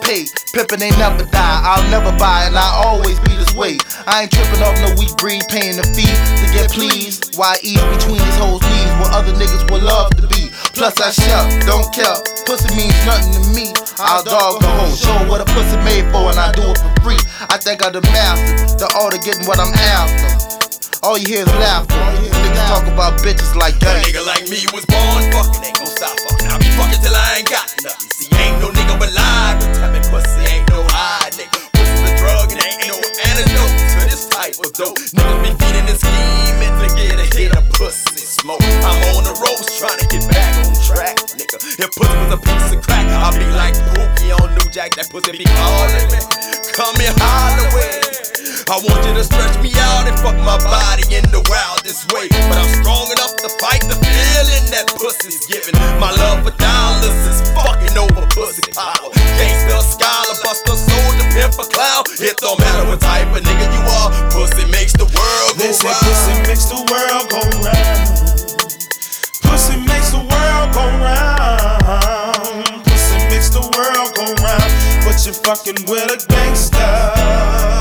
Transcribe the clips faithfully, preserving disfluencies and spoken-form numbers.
paid. Pimpin' ain't never die, I'll never buy, and I always be this way. I ain't trippin' off no weak breed, paying the fee to get pleased. Why ease between these hoes' knees where other niggas would love to be? Plus I shell, don't care, pussy means nothing to me. I'll dog the hoe, show what a pussy made for, and I do it for free. I think I'm the master, the art of getting what I'm after. All you hear is laughter. Niggas talk about bitches like that. A nigga like me was born fucking, ain't gon' stop fucking. I be fucking till I ain't got nothing. See, ain't no nigga alive, but tell me pussy ain't no high, nigga. Pussy's a drug and ain't no antidote to this type of dope. Niggas be feeding and scheming to get a hit of pussy smoke. I'm on the roast trying to get back on track, nigga. If pussy was a piece of crack, I'll be like Pookie on New Jack. That pussy be calling me, come here, holler away. I want you to stretch me out and fuck my body in the wildest way. But I'm strong enough to fight the feeling that pussy's giving. My love for dollars is fucking over pussy power. Gangsta, scholar, buster, soldier, pimp, a clown. It don't matter what type of nigga you are, pussy makes the world go round. They say pussy makes the world go round. Pussy makes the world go round. Pussy makes the world go round. But you're fucking with a gangster.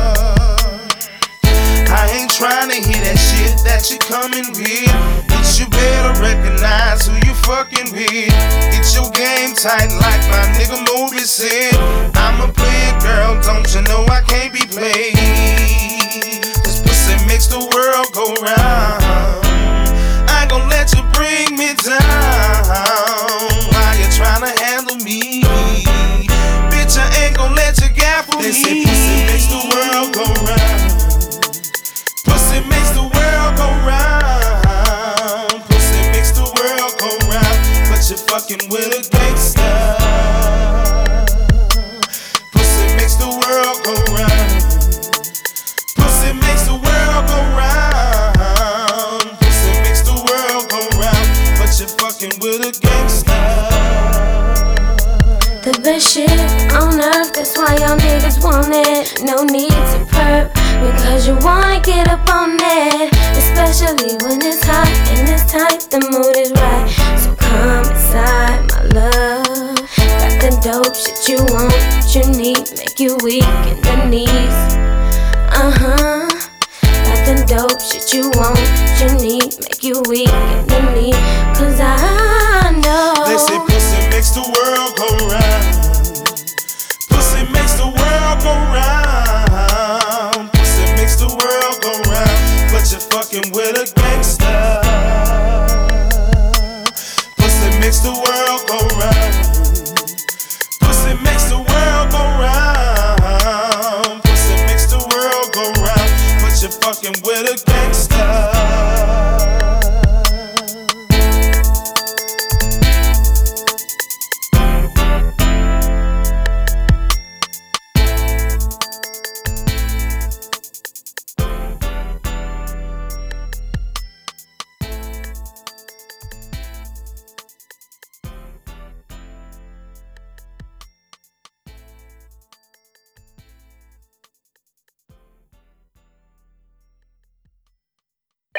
I ain't tryna hear that shit that you coming with. Bitch, you better recognize who you fucking with. Get your game tight like my nigga Movie said. I'm a player, girl, don't you know I can't be played? This pussy makes the world go round. I ain't gon' let you bring me down while you tryna handle me. Bitch, I ain't gon' let you gaffle me. They say pussy makes the world go round. Pussy makes the world go round. Pussy makes the world go round. But you're fucking with a gangster. Pussy makes the world go round. Pussy makes the world go round. Pussy makes the world go round. But you're fucking with a gangster. The best shit on earth, that's why y'all niggas want it. No need to perp, because you wanna get up on it. Especially when it's hot and it's tight, the mood is right. So come inside, my love. Got the dope shit you want, what you need, make you weak in the knees. Uh-huh. Got the dope shit you want, what you need, make you weak in the knees. Cause I know they say pussy makes the world go round. Pussy makes the world go round. Pussy makes the world go round. But you're fucking with a gangster. Pussy makes the world go round. Pussy makes the world go round. Pussy makes the world go round. But you're fucking with a gangster.